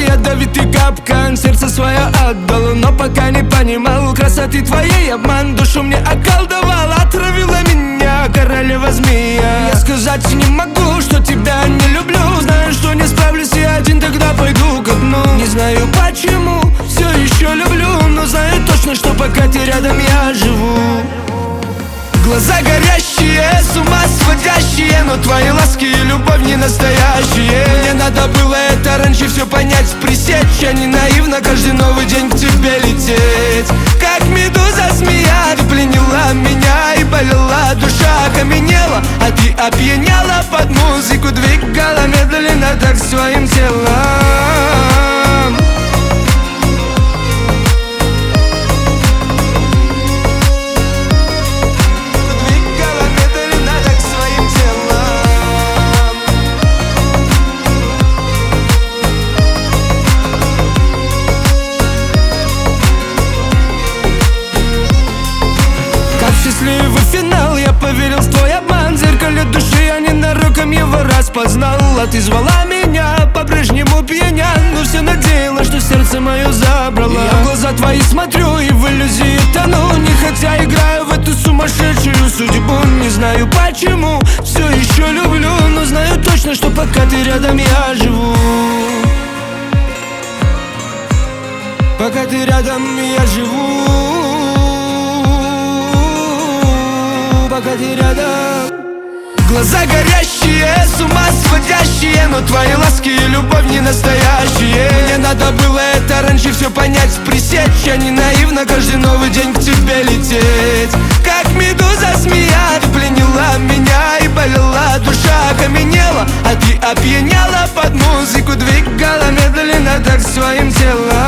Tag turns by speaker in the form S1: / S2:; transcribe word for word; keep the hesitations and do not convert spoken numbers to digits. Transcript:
S1: ядовитый капкан, сердце свое отдало, но пока не понимал красоты твоей обман. Душу мне околдовал, отравила меня королева змея. Я сказать не могу, что тебя не люблю. Знаю, что не справлюсь я один, тогда пойду ко дну. Не знаю почему, все еще люблю, но знаю точно, что пока ты рядом я живу. Глаза горящие, с ума сводящие, но твои ласки и любовь не настоящие. Мне надо было это раньше все понять, пресечь, а не наивно каждый новый день к тебе лететь. Как медуза змея, ты пленила меня и болела, душа окаменела, а ты опьяняла под музыку, двигала медленно так своим телом. Счастливый финал, я поверил в твой обман. В зеркале души я ненароком его распознал. А ты звала меня, по-прежнему пьяня, но все надеялась, что сердце мое забрала. Я в глаза твои смотрю и в иллюзии тону, не хотя играю в эту сумасшедшую судьбу. Не знаю почему, все еще люблю, но знаю точно, что пока ты рядом я живу. Пока ты рядом я живу. Пока ты рядом. Глаза горящие, с ума сводящие, но твои ласки и любовь не настоящие. Мне надо было это раньше все понять, пресечь, а не наивно каждый новый день к тебе лететь. Как медуза змея, ты пленила меня и болела, душа окаменела, а ты опьяняла под музыку, двигала медленно так своим телом.